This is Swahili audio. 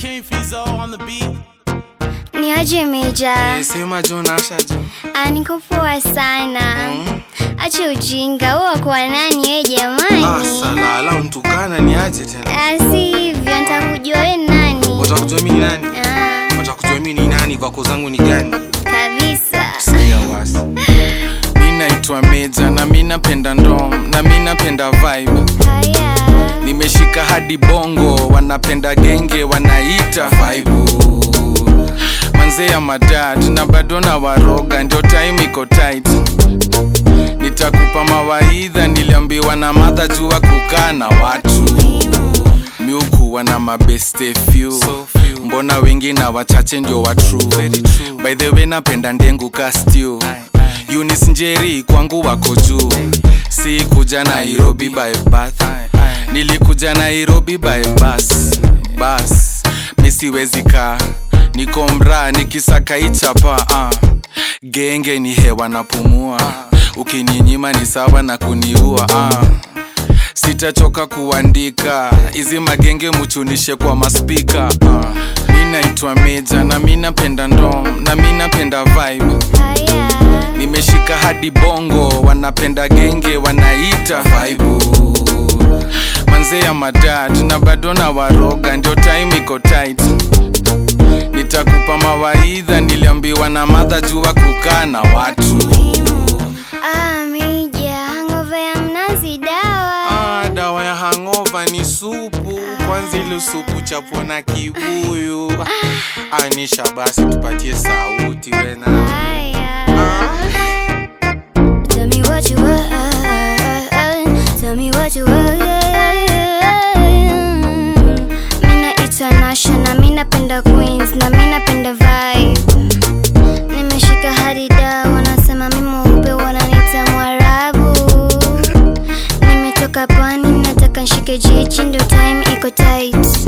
King Fizo on the beat. Ni aje Meja? Sema Jona ashaje. Niko poa sana. Acha ujinga, wewe kwa nani wewe jamani? Salala mtukana ni aje tena? Si hivyo, nitakujua wewe nani? Utakujua mimi ni nani? Utakujua mimi ni nani, kwako zangu ni gani? Kabisa. Sikia wasi. Mimi naitwa Meja na mimi napenda ndom na mimi napenda vibe. Haya. Nimeshika hadi bongo, wanapenda genge wanaita vibe. Manze ya madad na bado na waroga, ndio time iko tight. Nitakupa mawaidha, niliambiwa na mother jua kukaa na watu. Miuku wana mabeste few, mbona wengi na wachache ndio wa true. By the way napenda ndengu kastiu, Eunice Njeri kwangu wako juu. Si kuja Nairobi by bus, nilikuja Nairobi by bus. Misiwezi kaa, niko mra nikisaka ichapa. Genge ni hewa napumua, ukininyima ni sawa na kuniua. Sitachoka kuandika, hizi magenge muchunishe kwa maspika. Mimi naitwa Meja na mimi napenda ndom na mimi napenda vibe. Nimeshika hadi bongo, wanapenda genge wanaita vibe. Manze ya madad na bado na waroga, ndio time iko tight. Nitakupa mawaidha, niliambiwa na mother jua kukaa na watu. Meja, hangover ya mnazi dawa. Dawa ya hangover ni supu. Kwanza ile supu chapo na kibuyu. Anisha basi tupatie sauti wena. Tell me what you want. Tell me what you want. Mina international, mina penda Queens na mina penda vibe. Nimeshika hadi dawa, wanasema mimi mweupe wananiita Mwarabu. Nimetoka pwani, nataka nishike jiji, ndio time iko tight.